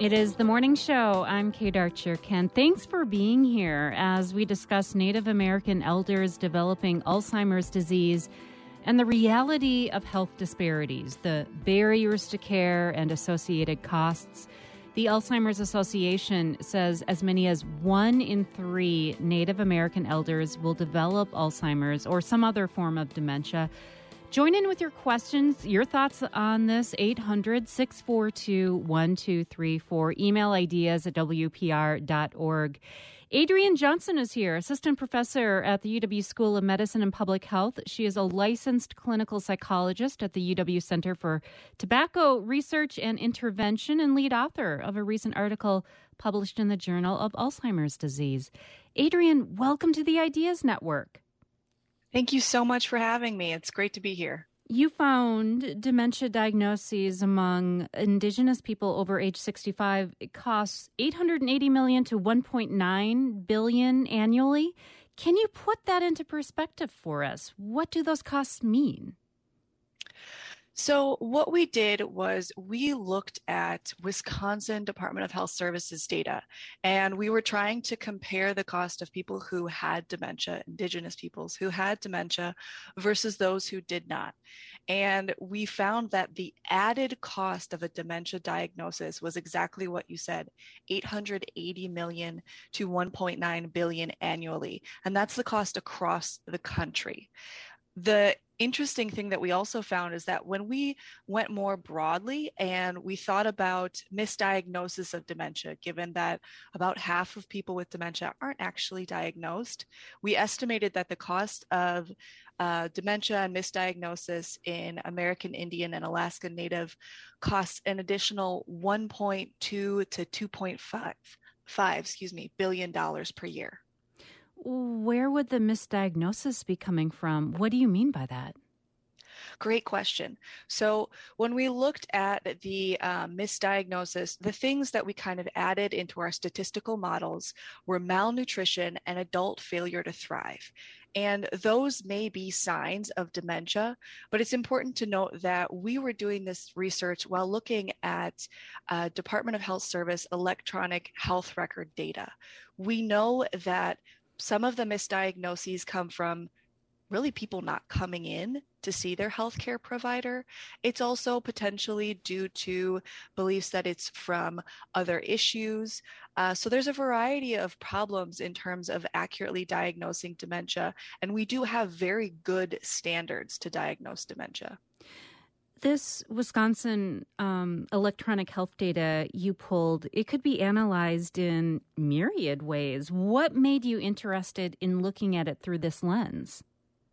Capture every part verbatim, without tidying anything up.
It is the morning show. I'm Kate Archer. Ken, thanks for being here as we discuss Native American elders developing Alzheimer's disease and the reality of health disparities, the barriers to care and associated costs. The Alzheimer's Association says as many as one in three Native American elders will develop Alzheimer's or some other form of dementia. Join in with your questions, your thoughts on this, eight hundred, six four two, one two three four. Email ideas at w p r dot org. Adrienne Johnson is here, assistant professor at the U W School of Medicine and Public Health. She is a licensed clinical psychologist at the U W Center for Tobacco Research and Intervention and lead author of a recent article published in the Journal of Alzheimer's Disease. Adrienne, welcome to the Ideas Network. Thank you so much for having me. It's great to be here. You found dementia diagnoses among Indigenous people over age sixty-five. It costs eight hundred eighty million dollars to one point nine billion dollars annually. Can you put that into perspective for us? What do those costs mean? So what we did was we looked at Wisconsin Department of Health Services data, and we were trying to compare the cost of people who had dementia, Indigenous peoples who had dementia versus those who did not. And we found that the added cost of a dementia diagnosis was exactly what you said, eight hundred eighty million dollars to one point nine billion dollars annually. And that's the cost across the country. The interesting thing that we also found is that when we went more broadly and we thought about misdiagnosis of dementia, given that about half of people with dementia aren't actually diagnosed, we estimated that the cost of uh, dementia and misdiagnosis in American Indian and Alaska Native costs an additional one point two to two point five, five, excuse me, billion dollars per year. Where would the misdiagnosis be coming from? What do you mean by that? Great question. So when we looked at the um, misdiagnosis, the things that we kind of added into our statistical models were malnutrition and adult failure to thrive. And those may be signs of dementia, but it's important to note that we were doing this research while looking at uh, Department of Health Service electronic health record data. We know that some of the misdiagnoses come from really people not coming in to see their healthcare provider. It's also potentially due to beliefs that it's from other issues. Uh, so there's a variety of problems in terms of accurately diagnosing dementia, and we do have very good standards to diagnose dementia. This Wisconsin um, electronic health data you pulled, it could be analyzed in myriad ways. What made you interested in looking at it through this lens?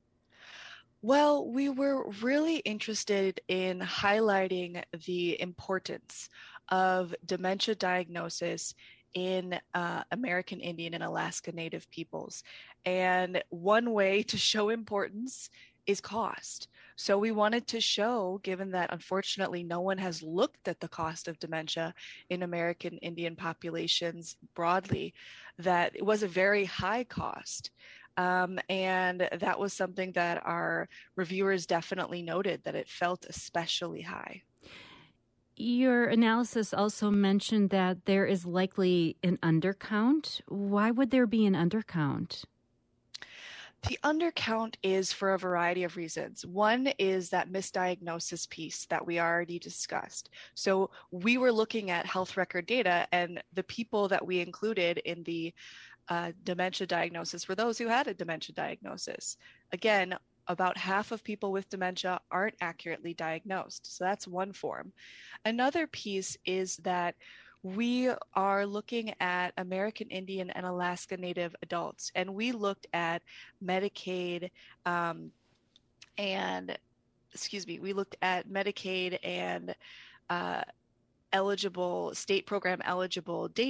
Well, we were really interested in highlighting the importance of dementia diagnosis in uh, American Indian and Alaska Native peoples. And one way to show importance is cost. So we wanted to show, given that unfortunately no one has looked at the cost of dementia in American Indian populations broadly, that it was a very high cost. Um, and that was something that our reviewers definitely noted, that it felt especially high. Your analysis also mentioned that there is likely an undercount. Why would there be an undercount? The undercount is for a variety of reasons. One is that misdiagnosis piece that we already discussed. So we were looking at health record data, and the people that we included in the uh, dementia diagnosis were those who had a dementia diagnosis. Again, about half of people with dementia aren't accurately diagnosed. So that's one form. Another piece is that we are looking at American Indian and Alaska Native adults, and we looked at Medicaid um, and, excuse me, we looked at Medicaid and uh, eligible, state program eligible data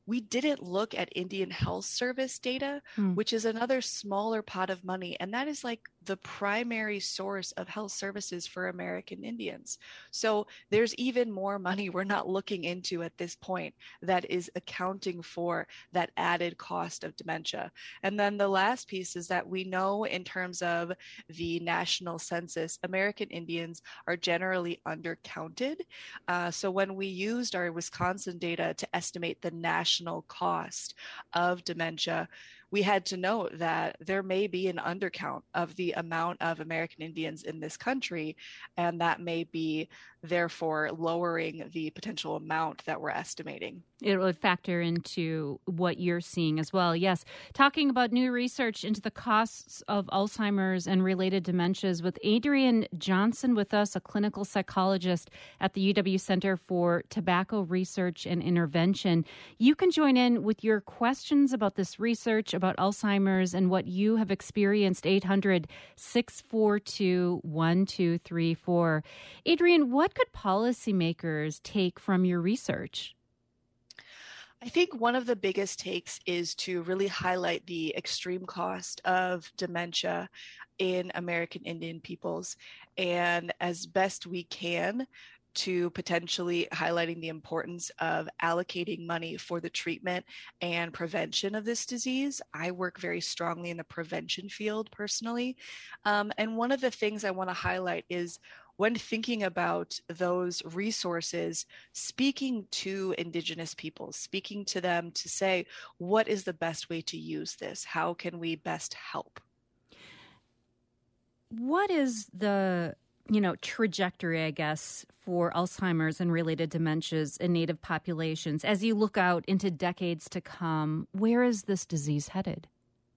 we didn't look at Indian Health Service data, Hmm. which is another smaller pot of money. And that is like the primary source of health services for American Indians. So there's even more money we're not looking into at this point that is accounting for that added cost of dementia. And then the last piece is that we know in terms of the national census, American Indians are generally undercounted. Uh, so when we used our Wisconsin data to estimate the national cost of dementia, we had to note that there may be an undercount of the amount of American Indians in this country, and that may be therefore lowering the potential amount that we're estimating. It would factor into what you're seeing as well. Yes. Talking about new research into the costs of Alzheimer's and related dementias with Adrienne Johnson with us, a clinical psychologist at the U W Center for Tobacco Research and Intervention. You can join in with your questions about this research, about Alzheimer's, and what you have experienced. eight hundred, six four two, one two three four. Adrienne, what could policymakers take from your research? I think one of the biggest takes is to really highlight the extreme cost of dementia in American Indian peoples, and as best we can, to potentially highlighting the importance of allocating money for the treatment and prevention of this disease. I work very strongly in the prevention field personally. Um, and one of the things I want to highlight is when thinking about those resources, speaking to Indigenous peoples, speaking to them to say, what is the best way to use this? How can we best help? What is the, you know, trajectory, I guess, for Alzheimer's and related dementias in Native populations? As you look out into decades to come, where is this disease headed?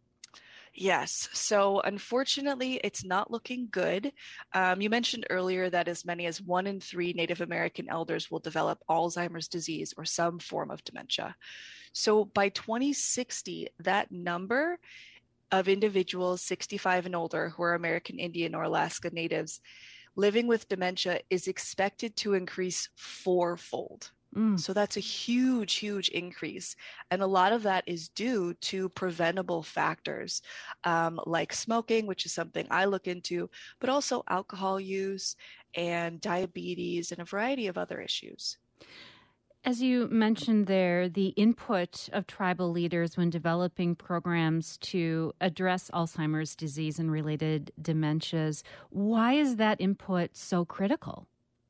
Yes. So unfortunately, it's not looking good. Um, you mentioned earlier that as many as one in three Native American elders will develop Alzheimer's disease or some form of dementia. So by twenty sixty, that number of individuals sixty-five and older who are American Indian or Alaska Natives living with dementia is expected to increase fourfold. Mm. So that's a huge, huge increase. And a lot of that is due to preventable factors um, like smoking, which is something I look into, but also alcohol use and diabetes and a variety of other issues. As you mentioned there, the input of tribal leaders when developing programs to address Alzheimer's disease and related dementias, why is that input so critical?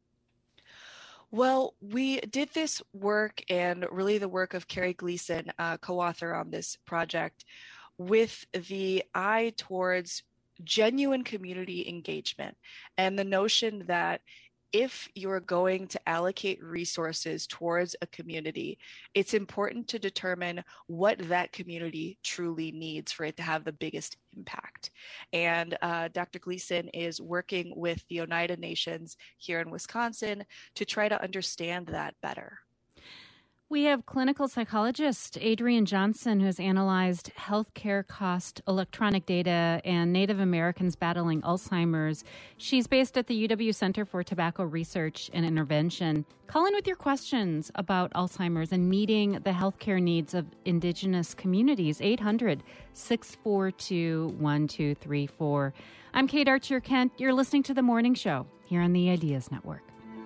Well, we did this work and really the work of Carrie Gleason, uh, co-author on this project, with the eye towards genuine community engagement and the notion that if you're going to allocate resources towards a community, it's important to determine what that community truly needs for it to have the biggest impact. And uh, Doctor Gleason is working with the Oneida Nations here in Wisconsin to try to understand that better. We have clinical psychologist Adrienne Johnson, who has analyzed healthcare cost, electronic data, and Native Americans battling Alzheimer's. She's based at the U W Center for Tobacco Research and Intervention. Call in with your questions about Alzheimer's and meeting the healthcare needs of Indigenous communities. eight hundred, six four two, one two three four. I'm Kate Archer Kent. You're listening to The Morning Show here on the Ideas Network.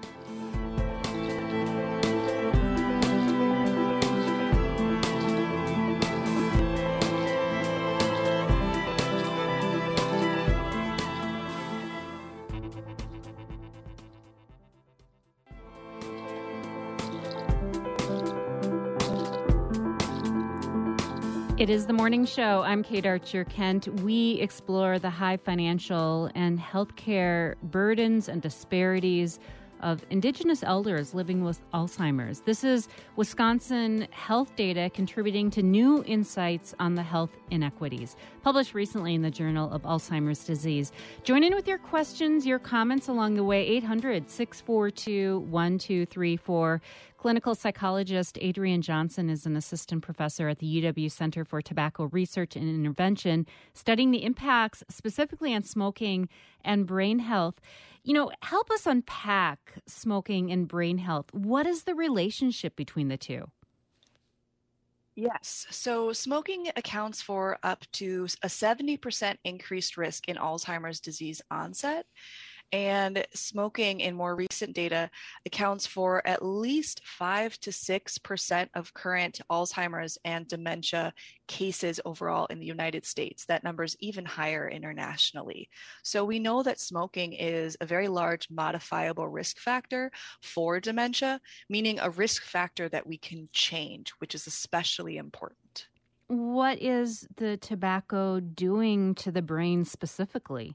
It is The Morning Show. I'm Kate Archer Kent. We explore the high financial and healthcare burdens and disparities of Indigenous elders living with Alzheimer's. This is Wisconsin health data contributing to new insights on the health inequities, published recently in the Journal of Alzheimer's Disease. Join in with your questions, your comments along the way. eight hundred, six four two, one two three four. Clinical psychologist Adrienne Johnson is an assistant professor at the U W Center for Tobacco Research and Intervention, studying the impacts specifically on smoking and brain health. You know, help us unpack smoking and brain health. What is the relationship between the two? Yes. So smoking accounts for up to a seventy percent increased risk in Alzheimer's disease onset. And smoking in more recent data accounts for at least five to six percent of current Alzheimer's and dementia cases overall in the United States. That number is even higher internationally. So we know that smoking is a very large modifiable risk factor for dementia, meaning a risk factor that we can change, which is especially important. What is the tobacco doing to the brain specifically?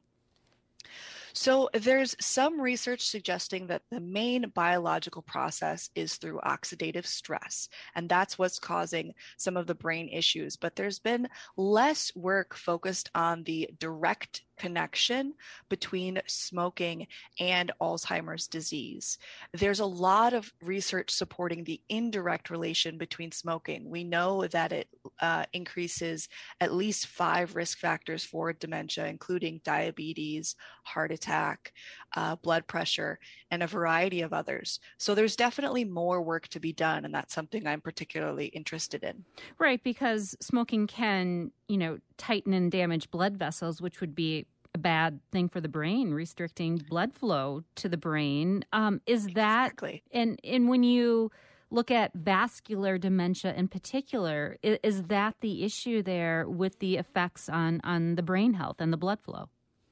So there's some research suggesting that the main biological process is through oxidative stress, and that's what's causing some of the brain issues. But there's been less work focused on the direct connection between smoking and Alzheimer's disease. There's a lot of research supporting the indirect relation between smoking. We know that it uh, increases at least five risk factors for dementia, including diabetes, heart attack, uh, blood pressure, and a variety of others. So there's definitely more work to be done, and that's something I'm particularly interested in. Right, because smoking can, you know, tighten and damage blood vessels, which would be a bad thing for the brain, restricting blood flow to the brain. Um, is that, exactly. and, and when you look at vascular dementia in particular, is, is that the issue there with the effects on, on the brain health and the blood flow?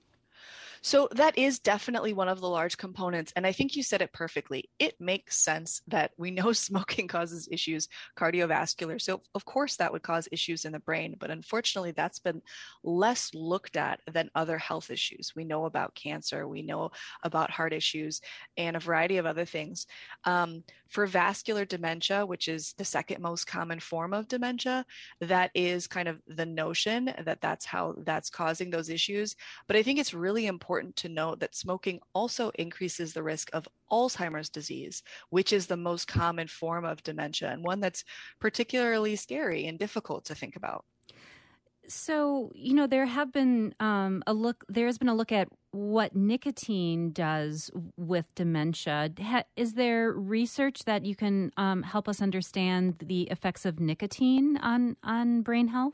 So that is definitely one of the large components. And I think you said it perfectly. It makes sense that we know smoking causes issues cardiovascular. So of course that would cause issues in the brain, but unfortunately that's been less looked at than other health issues. We know about cancer, we know about heart issues, and a variety of other things. Um, for vascular dementia, which is the second most common form of dementia, that is kind of the notion that that's how that's causing those issues. But I think it's really important to note that smoking also increases the risk of Alzheimer's disease, which is the most common form of dementia and one that's particularly scary and difficult to think about. So, you know, there have been um, a look, there's been a look at what nicotine does with dementia. Ha, is there research that you can um, help us understand the effects of nicotine on, on brain health?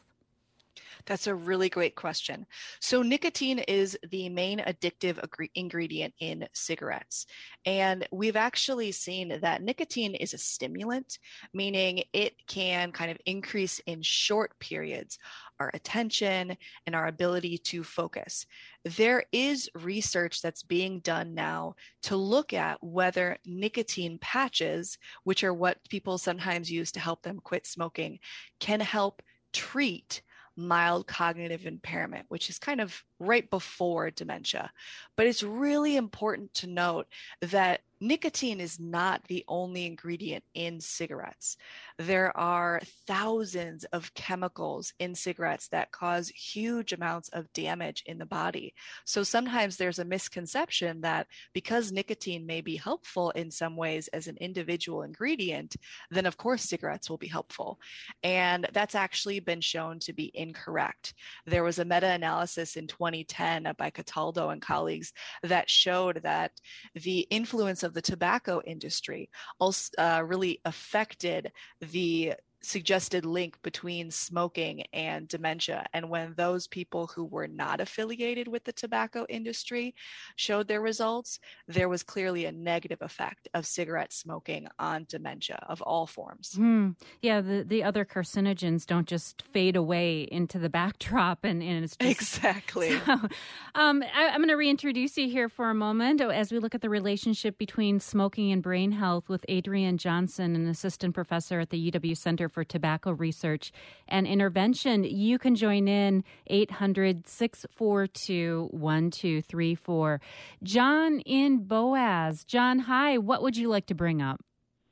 That's a really great question. So nicotine is the main addictive ingredient in cigarettes. And we've actually seen that nicotine is a stimulant, meaning it can kind of increase in short periods our attention and our ability to focus. There is research that's being done now to look at whether nicotine patches, which are what people sometimes use to help them quit smoking, can help treat mild cognitive impairment, which is kind of right before dementia. But it's really important to note that nicotine is not the only ingredient in cigarettes. There are thousands of chemicals in cigarettes that cause huge amounts of damage in the body. So sometimes there's a misconception that because nicotine may be helpful in some ways as an individual ingredient, then of course cigarettes will be helpful. And that's actually been shown to be incorrect. There was a meta-analysis in twenty ten by Cataldo and colleagues that showed that the influence of the tobacco industry also uh, really affected the suggested link between smoking and dementia. And when those people who were not affiliated with the tobacco industry showed their results, there was clearly a negative effect of cigarette smoking on dementia of all forms. Hmm. Yeah, the, the other carcinogens don't just fade away into the backdrop, and, and it's just... Exactly. So, um, I, I'm going to reintroduce you here for a moment as we look at the relationship between smoking and brain health with Adrienne Johnson, an assistant professor at the U W Center for Tobacco Research and Intervention. You can join in eight hundred, six four two, one two three four. John in Boaz. John, hi. What would you like to bring up?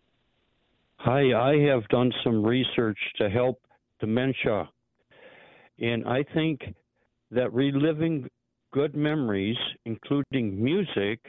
Hi, I have done some research to help dementia, and I think that reliving good memories, including music,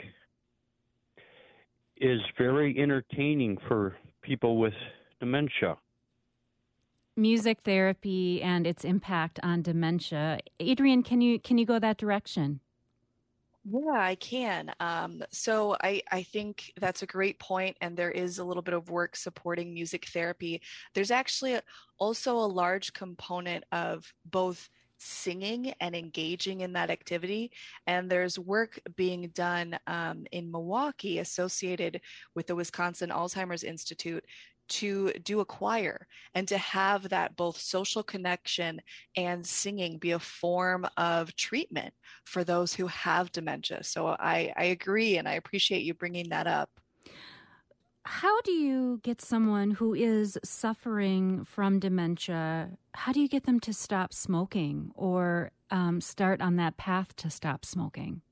is very entertaining for people with dementia. Music therapy and its impact on dementia. Adrienne, can you can you go that direction? Yeah, I can. Um, so I, I think that's a great point, and there is a little bit of work supporting music therapy. There's actually a- also a large component of both singing and engaging in that activity. And there's work being done um, in Milwaukee associated with the Wisconsin Alzheimer's Institute to do a choir and to have that both social connection and singing be a form of treatment for those who have dementia. So I, I agree, and I appreciate you bringing that up. How do you get someone who is suffering from dementia, how do you get them to stop smoking or um, start on that path to stop smoking?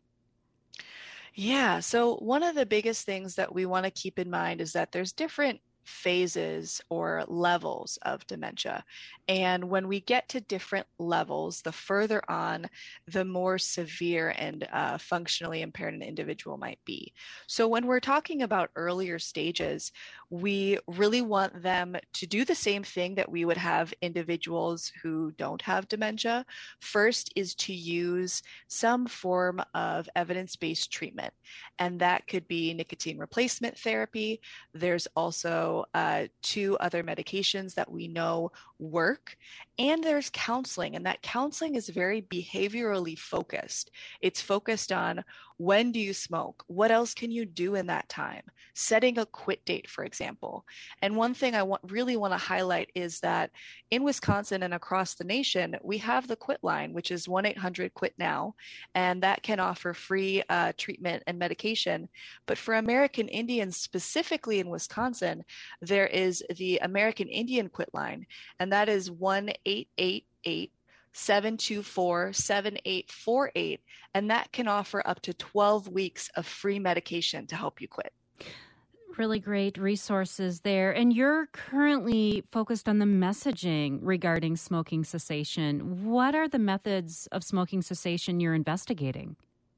Yeah, so one of the biggest things that we want to keep in mind is that there's different phases or levels of dementia. And when we get to different levels, the further on, the more severe and uh, functionally impaired an individual might be. So when we're talking about earlier stages, we really want them to do the same thing that we would have individuals who don't have dementia. First is to use some form of evidence-based treatment, and that could be nicotine replacement therapy. There's also uh, two other medications that we know work, and there's counseling, and that counseling is very behaviorally focused. It's focused on, when do you smoke? What else can you do in that time? Setting a quit date, for example. And one thing I want, really want to highlight is that in Wisconsin and across the nation, we have the quit line, which is one eight hundred quit now, and that can offer free uh, treatment and medication. But for American Indians, specifically in Wisconsin, there is the American Indian quit line, and that is one eight eight eight seven two four seven eight four eight, and that can offer up to twelve weeks of free medication to help you quit. Really great resources there. And you're currently focused on the messaging regarding smoking cessation. What are the methods of smoking cessation you're investigating?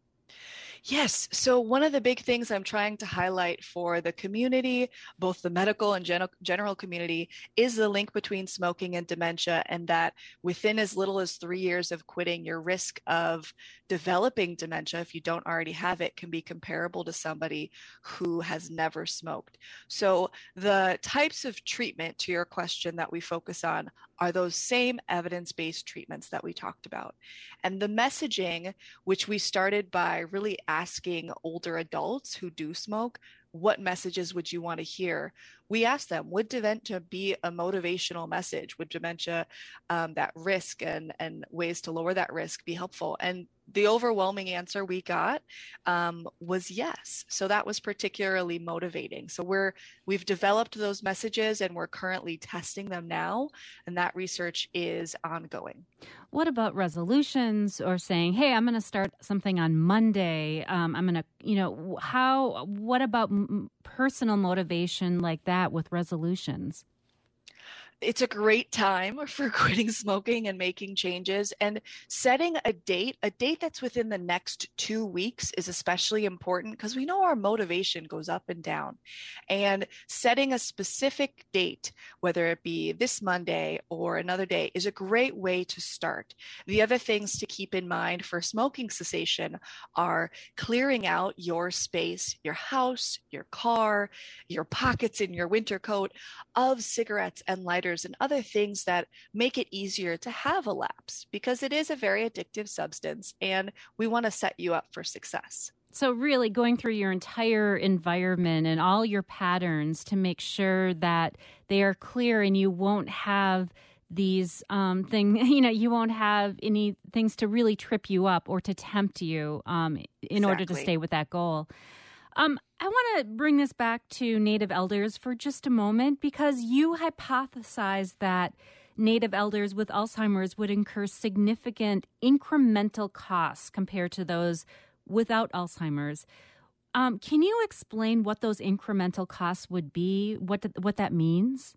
Yes. So one of the big things I'm trying to highlight for the community, both the medical and gen- general community, is the link between smoking and dementia, and that within as little as three years of quitting, your risk of developing dementia, if you don't already have it, can be comparable to somebody who has never smoked. So the types of treatment, to your question, that we focus on are those same evidence-based treatments that we talked about. And the messaging, which we started by really asking older adults who do smoke, what messages would you want to hear? We asked them, would dementia be a motivational message? Would dementia, um, that risk and, and ways to lower that risk, be helpful? And the overwhelming answer we got um, was yes. So that was particularly motivating. So we're, we've developed those messages and we're currently testing them now. And that research is ongoing. What about resolutions or saying, hey, I'm going to start something on Monday. Um, I'm going to, you know, how, what about m- personal motivation like that with resolutions? It's a great time for quitting smoking and making changes, and setting a date, a date that's within the next two weeks is especially important because we know our motivation goes up and down. And setting a specific date, whether it be this Monday or another day, is a great way to start. The other things to keep in mind for smoking cessation are clearing out your space, your house, your car, your pockets in your winter coat of cigarettes and lighters and other things that make it easier to have a lapse, because it is a very addictive substance and we want to set you up for success. So really going through your entire environment and all your patterns to make sure that they are clear and you won't have these um, things, you know, you won't have any things to really trip you up or to tempt you um, in Exactly. order to stay with that goal. Um, I want to bring this back to Native elders for just a moment, because you hypothesized that Native elders with Alzheimer's would incur significant incremental costs compared to those without Alzheimer's. Um, can you explain what those incremental costs would be, what th- what that means?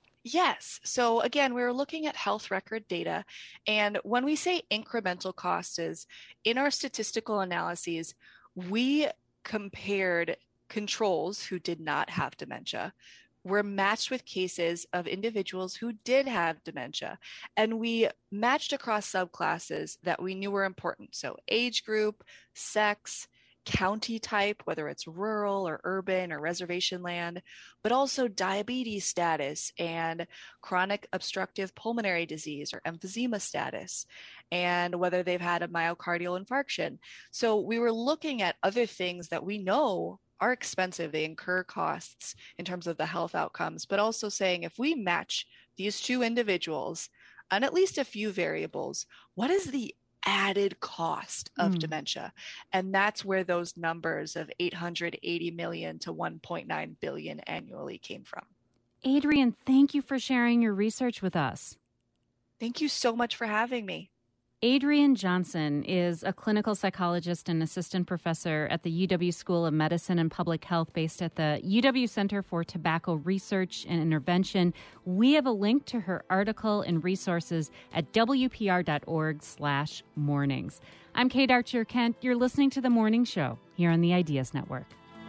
Yes. So again, we were looking at health record data. And when we say incremental costs, is in our statistical analyses, we compared controls who did not have dementia were matched with cases of individuals who did have dementia. And we matched across subclasses that we knew were important. So age group, sex, county type, whether it's rural or urban or reservation land, but also diabetes status and chronic obstructive pulmonary disease or emphysema status, and whether they've had a myocardial infarction. So we were looking at other things that we know are expensive. They incur costs in terms of the health outcomes, but also saying if we match these two individuals on at least a few variables, what is the added cost of mm. dementia? And that's where those numbers of eight hundred eighty million to one point nine billion annually came from. Adrienne, thank you for sharing your research with us. Thank you so much for having me. Adrienne Johnson is a clinical psychologist and assistant professor at the U W School of Medicine and Public Health based at the U W Center for Tobacco Research and Intervention. We have a link to her article and resources at W P R dot org slash mornings. I'm Kate Archer-Kent. You're listening to The Morning Show here on the Ideas Network.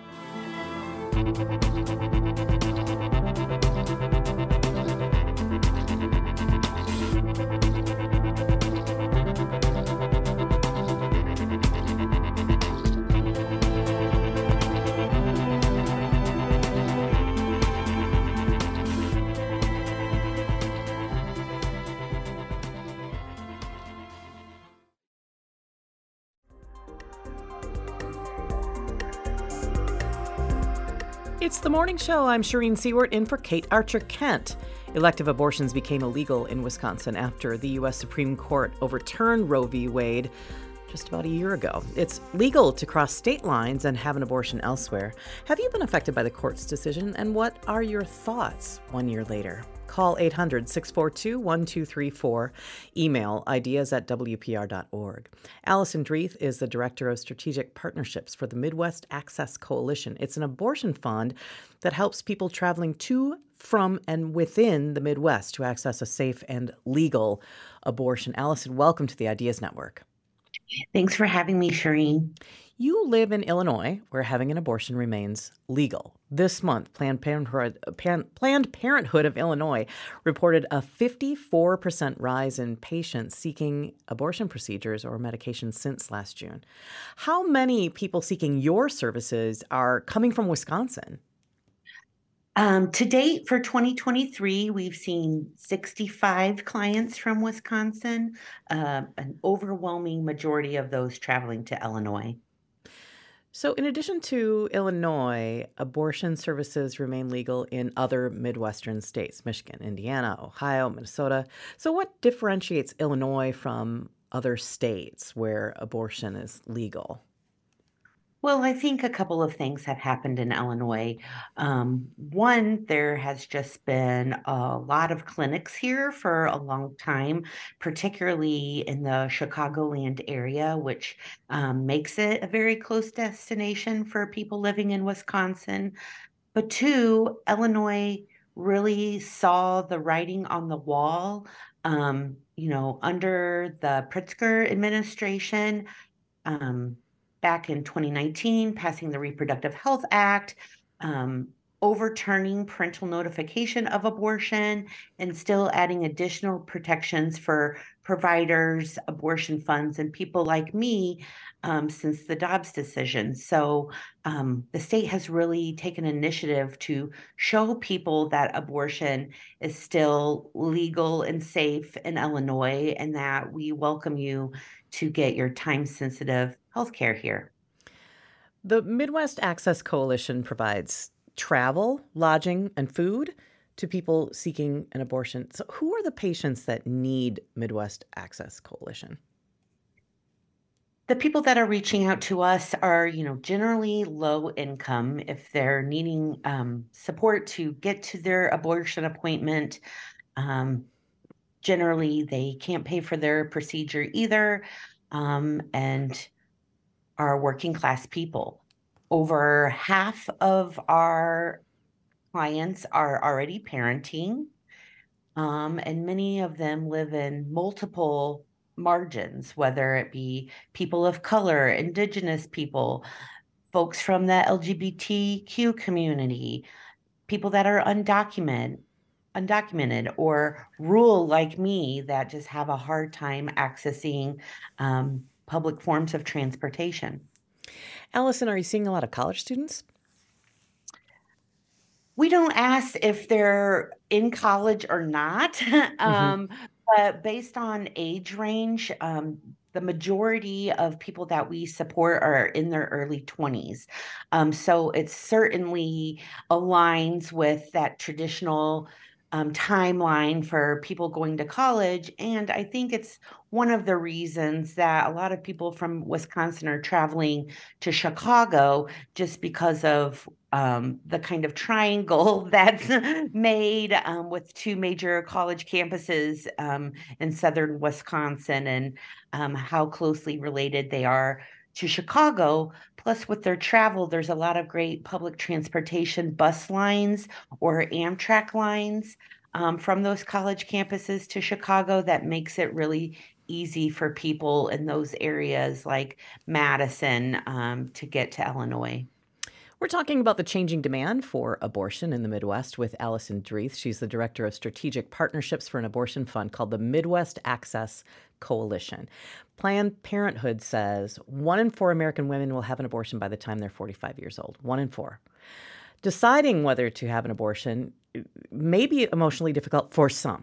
It's The Morning Show. I'm Shireen Seward in for Kate Archer-Kent. Elective abortions became illegal in Wisconsin after the U S Supreme Court overturned Roe v. Wade just about a year ago. It's legal to cross state lines and have an abortion elsewhere. Have you been affected by the court's decision, and what are your thoughts one year later? Call eight hundred, six four two, one two three four. Email ideas at W P R dot org. Allison Dreeth is the Director of Strategic Partnerships for the Midwest Access Coalition. It's an abortion fund that helps people traveling to, from, and within the Midwest to access a safe and legal abortion. Allison, welcome to the Ideas Network. Thanks for having me, Shireen. You live in Illinois, where having an abortion remains legal. This month, Planned Parenthood, Planned Parenthood of Illinois reported a fifty-four percent rise in patients seeking abortion procedures or medications since last June. How many people seeking your services are coming from Wisconsin? Um, to date, for twenty twenty-three, we've seen sixty-five clients from Wisconsin, uh, an overwhelming majority of those traveling to Illinois. So in addition to Illinois, abortion services remain legal in other Midwestern states, Michigan, Indiana, Ohio, Minnesota. So what differentiates Illinois from other states where abortion is legal? Well, I think a couple of things have happened in Illinois. Um, one, there has just been a lot of clinics here for a long time, particularly in the Chicagoland area, which um, makes it a very close destination for people living in Wisconsin. But two, Illinois really saw the writing on the wall, um, you know, under the Pritzker administration. Um, Back in twenty nineteen, passing the Reproductive Health Act, um, overturning parental notification of abortion, and still adding additional protections for providers, abortion funds, and people like me um, since the Dobbs decision. So um, the state has really taken initiative to show people that abortion is still legal and safe in Illinois, and that we welcome you to get your time-sensitive healthcare here. The Midwest Access Coalition provides travel, lodging, and food to people seeking an abortion. So who are the patients that need Midwest Access Coalition? The people that are reaching out to us are, you know, generally low income. If they're needing um, support to get to their abortion appointment, um, generally they can't pay for their procedure either, um, and are working class people. Over half of our clients are already parenting, um, and many of them live in multiple margins, whether it be people of color, Indigenous people, folks from the L G B T Q community, people that are undocumented, undocumented or rural like me that just have a hard time accessing um, public forms of transportation. Allison, are you seeing a lot of college students? We don't ask if they're in college or not, Mm-hmm. um, but based on age range, um, the majority of people that we support are in their early twenties. Um, so it certainly aligns with that traditional um, timeline for people going to college. And I think it's one of the reasons that a lot of people from Wisconsin are traveling to Chicago just because of um, the kind of triangle that's made um, with two major college campuses um, in southern Wisconsin and um, how closely related they are to Chicago. Plus, with their travel, there's a lot of great public transportation bus lines or Amtrak lines um, from those college campuses to Chicago that makes it really easy for people in those areas like Madison um, to get to Illinois. We're talking about the changing demand for abortion in the Midwest with Allison Dreeth. She's the director of strategic partnerships for an abortion fund called the Midwest Access Coalition. Planned Parenthood says one in four American women will have an abortion by the time they're forty-five years old. One in four. Deciding whether to have an abortion may be emotionally difficult for some.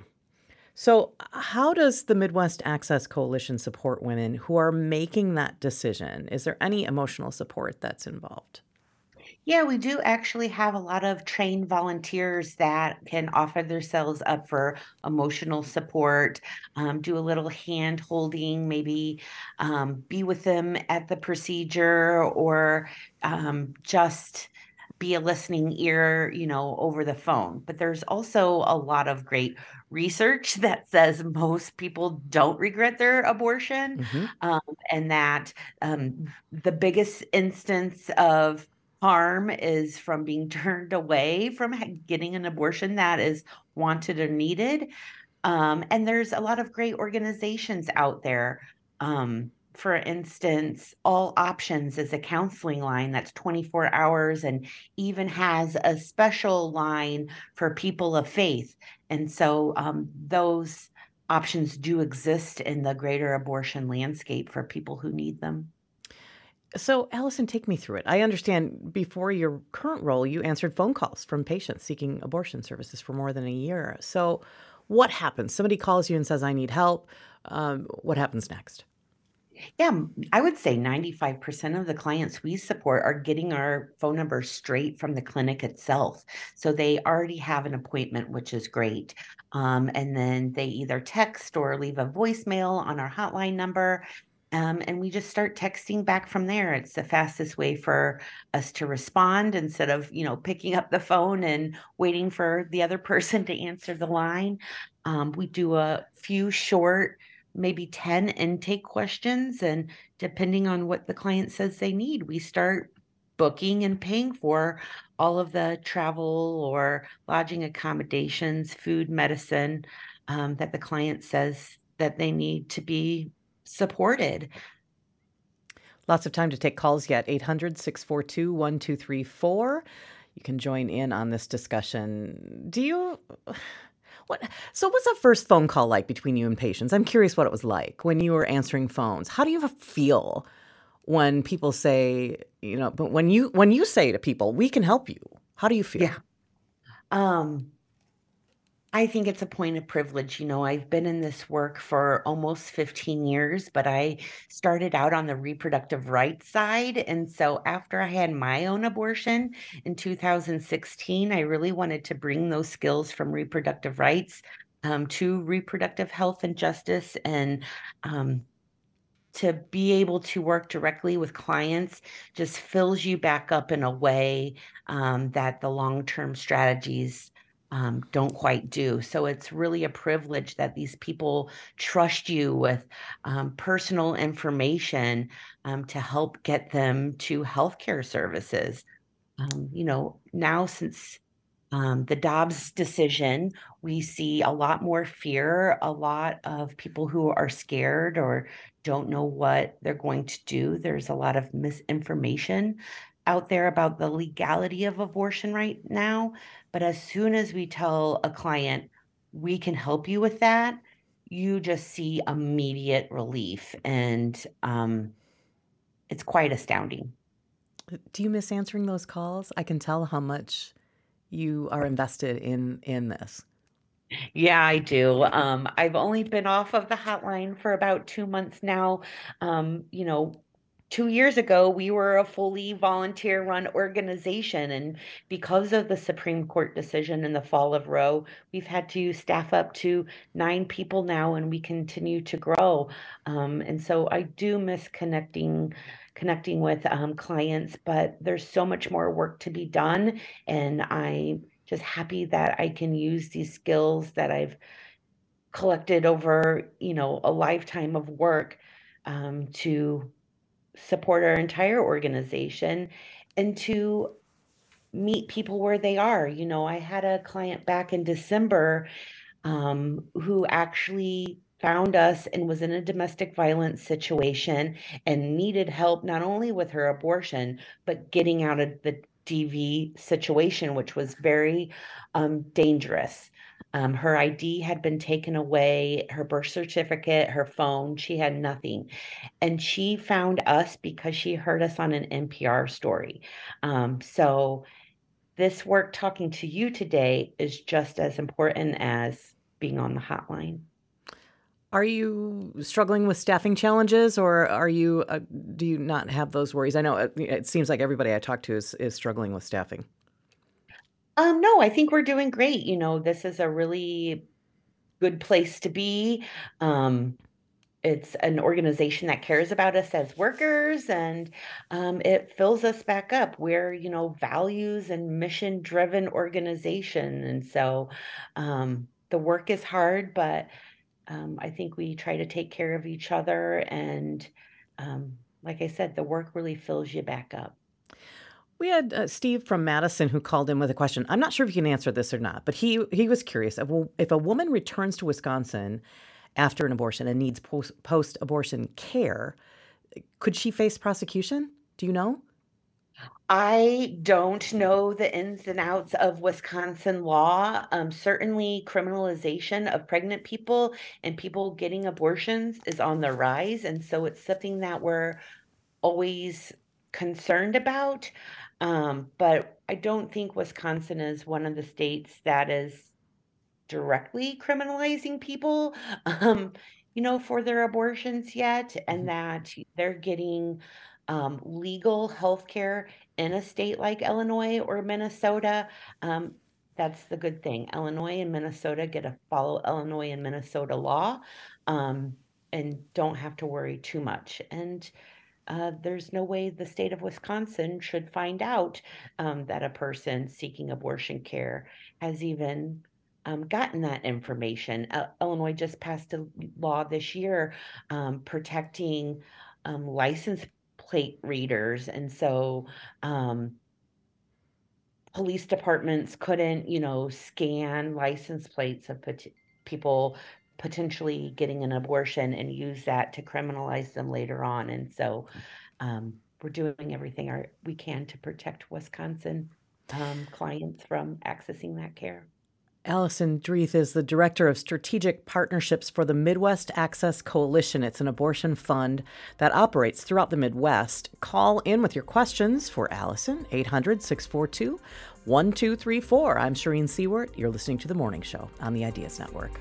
So how does the Midwest Access Coalition support women who are making that decision? Is there any emotional support that's involved? Yeah, we do actually have a lot of trained volunteers that can offer themselves up for emotional support, um, do a little hand holding, maybe um, be with them at the procedure or um, just be a listening ear, you know, over the phone. But there's also a lot of great research that says most people don't regret their abortion, Mm-hmm. um, and that um, the biggest instance of harm is from being turned away from getting an abortion that is wanted or needed. Um, and there's a lot of great organizations out there. Um, for instance, All Options is a counseling line that's twenty-four hours and even has a special line for people of faith. And so um, those options do exist in the greater abortion landscape for people who need them. So, Allison, take me through it. I understand before your current role, you answered phone calls from patients seeking abortion services for more than a year. So, what happens? Somebody calls you and says, I need help. Um, what happens next? Yeah, I would say ninety-five percent of the clients we support are getting our phone number straight from the clinic itself. So they already have an appointment, which is great. Um, and then they either text or leave a voicemail on our hotline number. Um, and we just start texting back from there. It's the fastest way for us to respond instead of, you know, picking up the phone and waiting for the other person to answer the line. Um, we do a few short, maybe ten intake questions. And depending on what the client says they need, we start booking and paying for all of the travel or lodging accommodations, food, medicine um, that the client says that they need to be supported. Lots of time to take calls yet. eight hundred, six four two, one two three four. You can join in on this discussion. Do you... What? So what's that first phone call like between you and patients? I'm curious what it was like when you were answering phones. How do you feel when people say, you know, but when you when you say to people, we can help you, how do you feel? Yeah. Um, I think it's a point of privilege. You know, I've been in this work for almost fifteen years, but I started out on the reproductive rights side. And so after I had my own abortion in two thousand sixteen, I really wanted to bring those skills from reproductive rights um, to reproductive health and justice, and um, to be able to work directly with clients just fills you back up in a way um, that the long-term strategies um, don't quite do. So it's really a privilege that these people trust you with um, personal information um, to help get them to healthcare services. Um, you know, now since um, the Dobbs decision, we see a lot more fear, a lot of people who are scared or don't know what they're going to do. There's a lot of misinformation out there about the legality of abortion right now, but as soon as we tell a client, we can help you with that, you just see immediate relief. And um, it's quite astounding. Do you miss answering those calls? I can tell how much you are invested in in this. Yeah, I do. Um, I've only been off of the hotline for about two months now. Um, you know, two years ago, we were a fully volunteer-run organization, and because of the Supreme Court decision in the fall of Roe, we've had to staff up to nine people now, and we continue to grow. Um, and so I do miss connecting connecting with um, clients, but there's so much more work to be done, and I just happy that I can use these skills that I've collected over, you know, a lifetime of work um, to support our entire organization and to meet people where they are. You know, I had a client back in December um, who actually found us and was in a domestic violence situation and needed help not only with her abortion, but getting out of the D V situation, which was very um, dangerous. Um, her I D had been taken away, her birth certificate, her phone, she had nothing. And she found us because she heard us on an N P R story. Um, so this work talking to you today is just as important as being on the hotline. Are you struggling with staffing challenges, or are you uh, do you not have those worries? I know it, it seems like everybody I talk to is is struggling with staffing. Um, no, I think we're doing great. You know, this is a really good place to be. Um, it's an organization that cares about us as workers, and um, it fills us back up. We're, you know, values and mission driven organization. And so um, the work is hard, but um, I think we try to take care of each other. And um, like I said, the work really fills you back up. We had uh, Steve from Madison who called in with a question. I'm not sure if you can answer this or not, but he he was curious. If, if a woman returns to Wisconsin after an abortion and needs post, post-abortion care, could she face prosecution? Do you know? I don't know the ins and outs of Wisconsin law. Um, certainly, criminalization of pregnant people and people getting abortions is on the rise. And so it's something that we're always concerned about. Um, but I don't think Wisconsin is one of the states that is directly criminalizing people, um, you know, for their abortions yet, and that they're getting um, legal health care in a state like Illinois or Minnesota. Um, that's the good thing. Illinois and Minnesota get to follow Illinois and Minnesota law um, and don't have to worry too much. And uh, there's no way the state of Wisconsin should find out um, that a person seeking abortion care has even um, gotten that information. Uh, Illinois just passed a law this year um, protecting um, license plate readers. And so um, police departments couldn't, you know, scan license plates of pot- people potentially getting an abortion and use that to criminalize them later on. And so um, we're doing everything our, we can to protect Wisconsin um, clients from accessing that care. Allison Dreeth is the Director of Strategic Partnerships for the Midwest Access Coalition. It's an abortion fund that operates throughout the Midwest. Call in with your questions for Allison, eight hundred, six four two, one two three four. I'm Shireen Seward. You're listening to The Morning Show on the Ideas Network.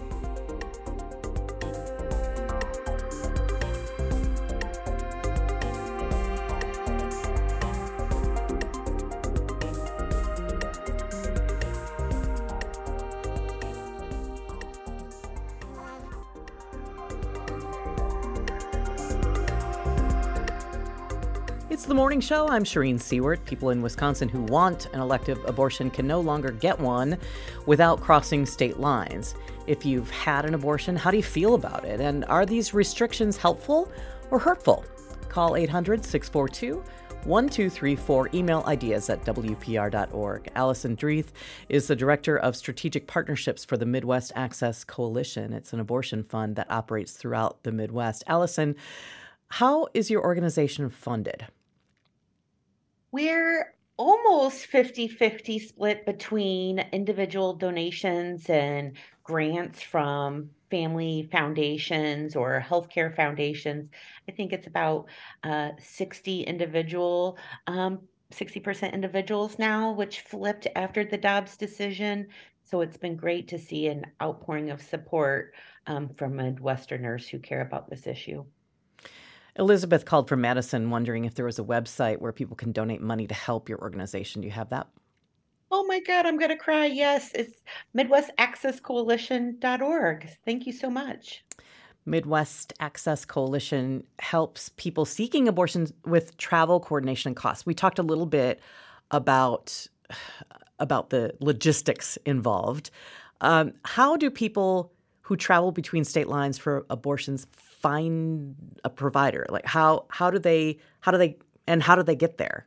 It's The Morning Show. I'm Shireen Seward. People in Wisconsin who want an elective abortion can no longer get one without crossing state lines. If you've had an abortion, how do you feel about it? And are these restrictions helpful or hurtful? Call eight hundred, six four two, one two three four. Email ideas at W P R dot org. Allison Dreeth is the Director of Strategic Partnerships for the Midwest Access Coalition. It's an abortion fund that operates throughout the Midwest. Allison, how is your organization funded? We're almost fifty-fifty split between individual donations and grants from family foundations or healthcare foundations. I think it's about uh, sixty individual, um, sixty percent individuals now, which flipped after the Dobbs decision. So it's been great to see an outpouring of support um, from Midwesterners who care about this issue. Elizabeth called from Madison wondering if there was a website where people can donate money to help your organization. Do you have that? Oh my God, I'm going to cry. Yes, it's midwest access coalition dot org. Thank you so much. Midwest Access Coalition helps people seeking abortions with travel coordination and costs. We talked a little bit about, about the logistics involved. Um, how do people who travel between state lines for abortions find a provider? Like how how do they how do they and how do they get there?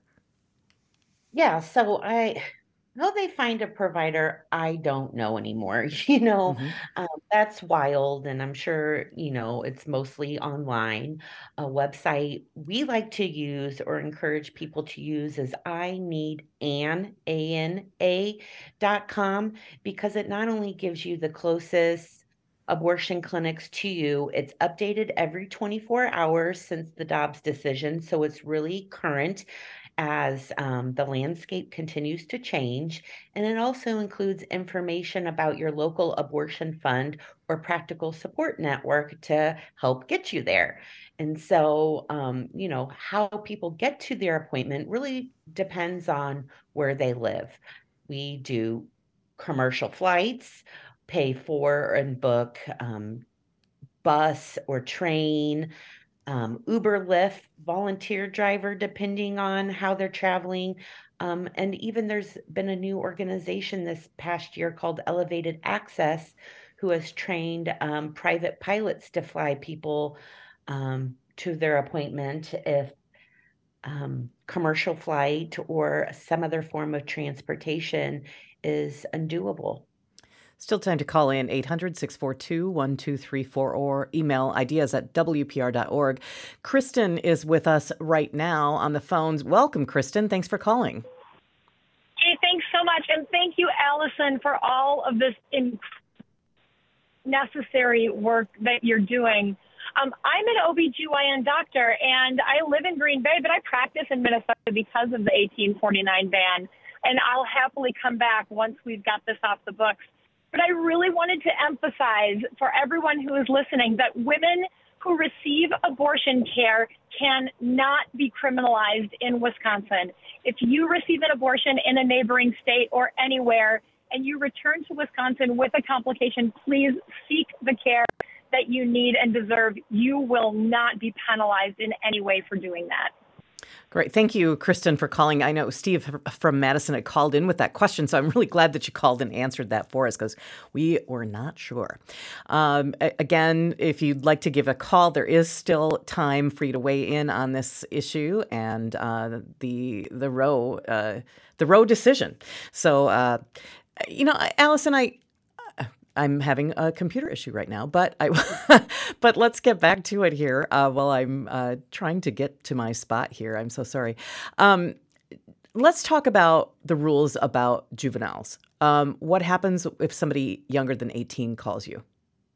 Yeah, so I how they find a provider, I don't know anymore. You know, Mm-hmm. um, that's wild, and I'm sure, you know, it's mostly online. A website we like to use or encourage people to use is I need an, A N A dot com because it not only gives you the closest abortion clinics to you, it's updated every twenty-four hours since the Dobbs decision, so it's really current as um, the landscape continues to change. And it also includes information about your local abortion fund or practical support network to help get you there. And so, um, you know, how people get to their appointment really depends on where they live. We do commercial flights, pay for and book um, bus or train, um, Uber, Lyft, volunteer driver, depending on how they're traveling. Um, and even there's been a new organization this past year called Elevated Access, who has trained um, private pilots to fly people um, to their appointment if um, commercial flight or some other form of transportation is undoable. Still time to call in eight hundred, six four two, one two three four or email ideas at w p r dot org. Kristen is with us right now on the phones. Welcome, Kristen. Thanks for calling. Hey, thanks so much. And thank you, Allison, for all of this in- necessary work that you're doing. Um, I'm an O B G Y N doctor, and I live in Green Bay, but I practice in Minnesota because of the eighteen forty-nine ban. And I'll happily come back once we've got this off the books. But I really wanted to emphasize for everyone who is listening that women who receive abortion care cannot be criminalized in Wisconsin. If you receive an abortion in a neighboring state or anywhere and you return to Wisconsin with a complication, please seek the care that you need and deserve. You will not be penalized in any way for doing that. Great. Thank you, Kristen, for calling. I know Steve from Madison had called in with that question, so I'm really glad that you called and answered that for us because we were not sure. Um, again, if you'd like to give a call, there is still time for you to weigh in on this issue and uh, the the Roe uh, the Roe decision. So, uh, you know, Allison, I. I'm having a computer issue right now, but I, but let's get back to it here uh, while I'm uh, trying to get to my spot here. I'm so sorry. Um, let's talk about the rules about juveniles. Um, what happens if somebody younger than eighteen calls you?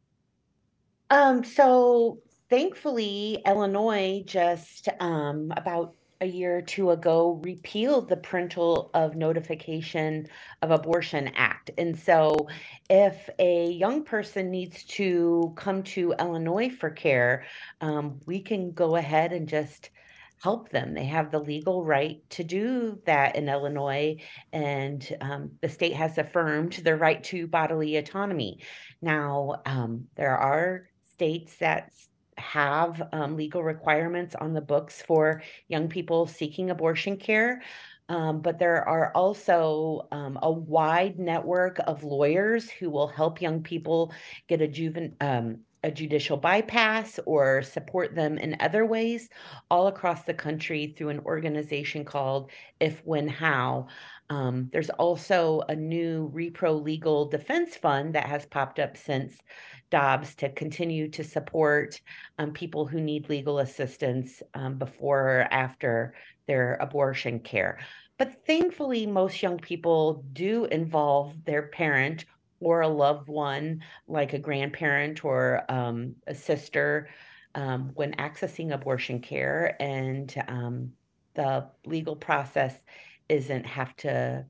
Um, so thankfully, Illinois just um, about a year or two ago repealed the Parental of Notification of Abortion Act. And so if a young person needs to come to Illinois for care, um, we can go ahead and just help them. They have the legal right to do that in Illinois, and um, the state has affirmed their right to bodily autonomy. Now, um, there are states that have um, legal requirements on the books for young people seeking abortion care. Um, but there are also um, a wide network of lawyers who will help young people get a juven- um, a judicial bypass or support them in other ways all across the country through an organization called If, When, How. Um, there's also a new Repro Legal Defense Fund that has popped up since Dobbs to continue to support um, people who need legal assistance um, before or after their abortion care. But thankfully, most young people do involve their parent or a loved one, like a grandparent or um, a sister, um, when accessing abortion care, and um, the legal process isn't have to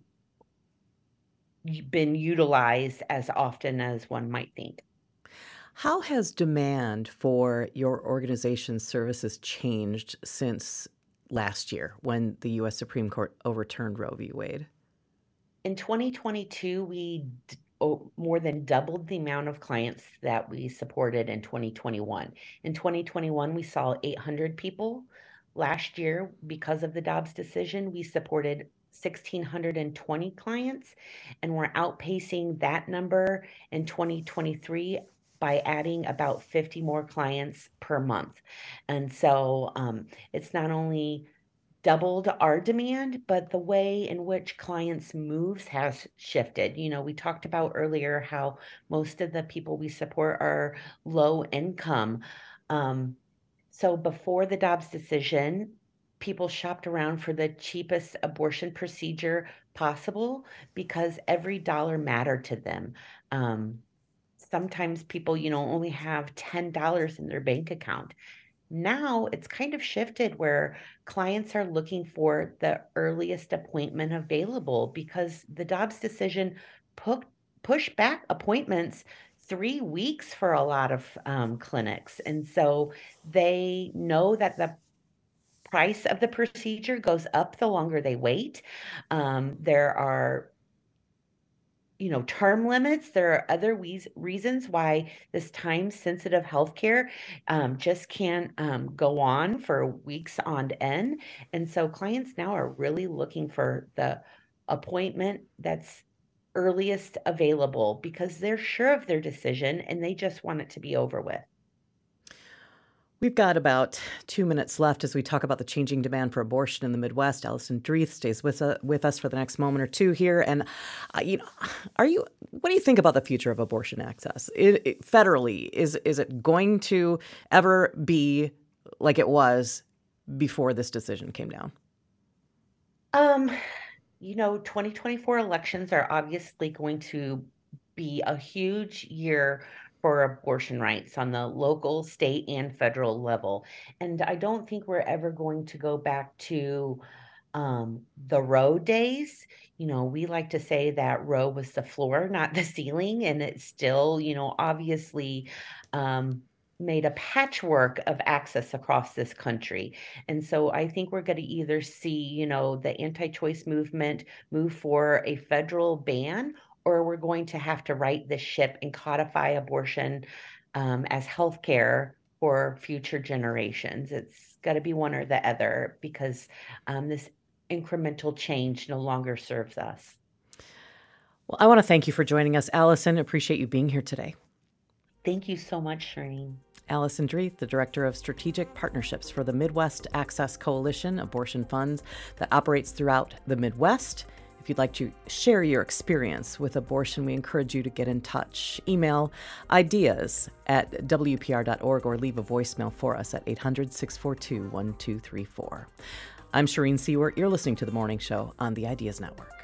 been utilized as often as one might think. How has demand for your organization's services changed since last year when the U S Supreme Court overturned Roe v. Wade? In twenty twenty-two, we d- oh, more than doubled the amount of clients that we supported in twenty twenty-one. In twenty twenty-one, we saw eight hundred people. Last year, because of the Dobbs decision, we supported one thousand six hundred twenty clients, and we're outpacing that number in twenty twenty-three by adding about fifty more clients per month. And so um, it's not only doubled our demand, but the way in which clients' moves has shifted. You know, we talked about earlier how most of the people we support are low income. Um, so before the Dobbs decision, people shopped around for the cheapest abortion procedure possible because every dollar mattered to them. Um, sometimes people, you know, only have ten dollars in their bank account. Now it's kind of shifted where clients are looking for the earliest appointment available because the Dobbs decision put, pushed back appointments three weeks for a lot of um, clinics. And so they know that the price of the procedure goes up the longer they wait. Um, there are you know, term limits. There are other we- reasons why this time-sensitive healthcare um, just can't um, go on for weeks on end. And so clients now are really looking for the appointment that's earliest available because they're sure of their decision and they just want it to be over with. We've got about two minutes left as we talk about the changing demand for abortion in the Midwest. Allison Dreeth stays with uh, with us for the next moment or two here. And uh, you know, are you? What do you think about the future of abortion access it, it, federally? Is is it going to ever be like it was before this decision came down? Um, you know, twenty twenty-four elections are obviously going to be a huge year for abortion rights on the local, state, and federal level. And I don't think we're ever going to go back to um, the Roe days. You know, we like to say that Roe was the floor, not the ceiling, and it's still, you know, obviously um, made a patchwork of access across this country. And so I think we're going to either see, you know, the anti-choice movement move for a federal ban, or we're going to have to right this ship and codify abortion um, as healthcare for future generations. It's got to be one or the other because um, this incremental change no longer serves us. Well, I want to thank you for joining us, Allison. Appreciate you being here today. Thank you so much, Shireen. Allison Dreeth, the Director of Strategic Partnerships for the Midwest Access Coalition Abortion Funds that operates throughout the Midwest. If you'd like to share your experience with abortion, we encourage you to get in touch. Email ideas at W P R dot org or leave a voicemail for us at eight hundred, six four two, one two three four. I'm Shireen Seward. You're listening to The Morning Show on the Ideas Network.